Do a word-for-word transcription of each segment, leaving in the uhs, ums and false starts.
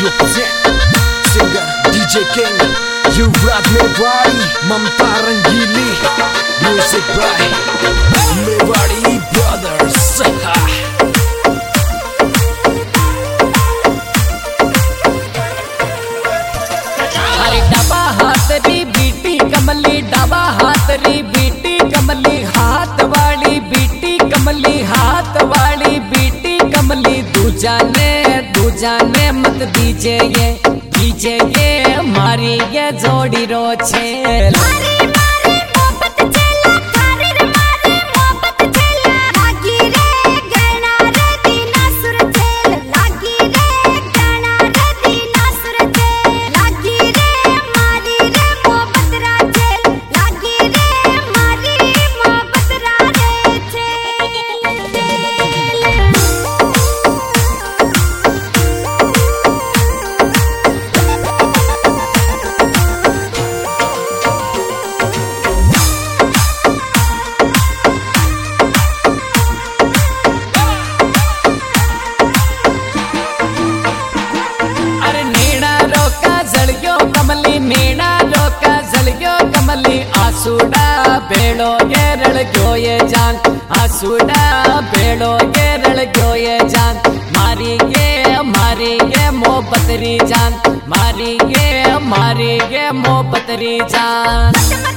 You present singer D J King, Yuvraj Mewari, Mamta Rangili, music by Mewari Brothers. अरे डबा हाथ री बीटी कमली, डबा हाथ री बीटी कमली, हाथ वाली बीटी कमली, हाथ वाली बीटी कमली। दूजा ने दूजा ने मत दीजे ये दीजे ये मारी ये जोड़ी रो छेल। आसूडा बेड़ो गेरल गयो ये जान, आसूडा बेड़ो गेरल गयो ये जान। मारी ये मारी ये मोहब्बतरी जान, मारी ये मारी ये मोहब्बतरी जान।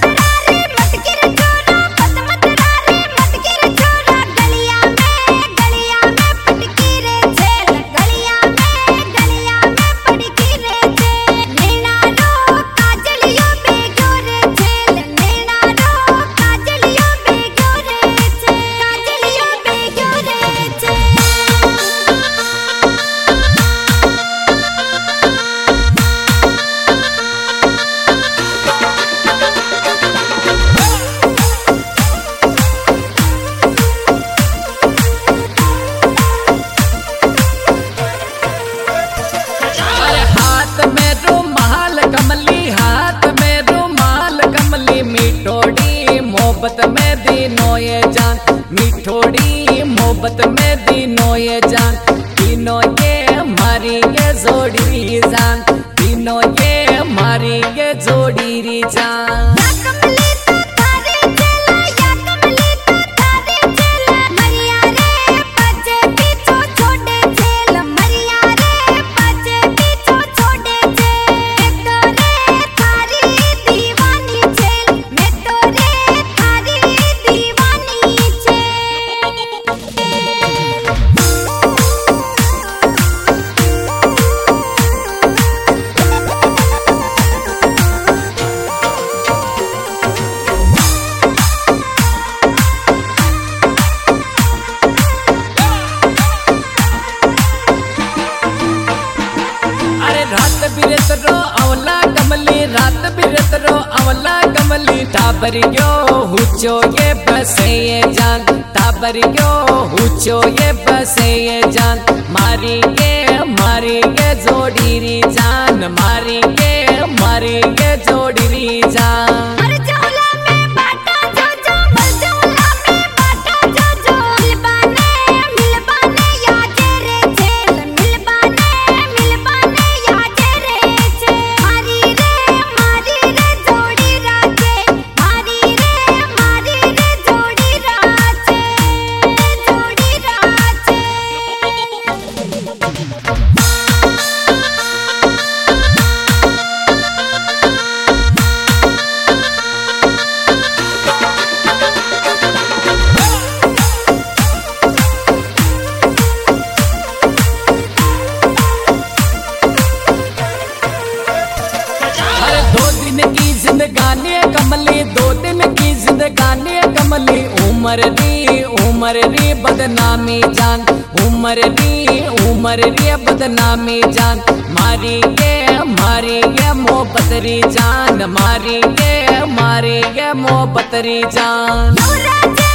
मोहब्बत में दिनों ये जान, मिठोड़ी मोहब्बत में दिनों ये जान। दिनों ये मारी ये जोड़ी जान, दिनों ये मारी ये जोड़ी री जान। बिरतरो अवला कमली, रात बिरतरो अवला कमली। टाबरियो हुचो ये बसे ये जान, टाबरियो हुचो ये बसे ये जान। मारी ये मारी ये जोड़ी री जान, मारी ये मारी ये जोड़ी री जान। जिंदगानी कमली, दो दिन की जिंदगानी कमली। उम्र री उम्र री बदनामी जान, उम्र री उम्र री बदनामी जान। मारी ये मारी ये मोहब्बतरी जान, मारी ये मारी ये मोहब्बतरी जान।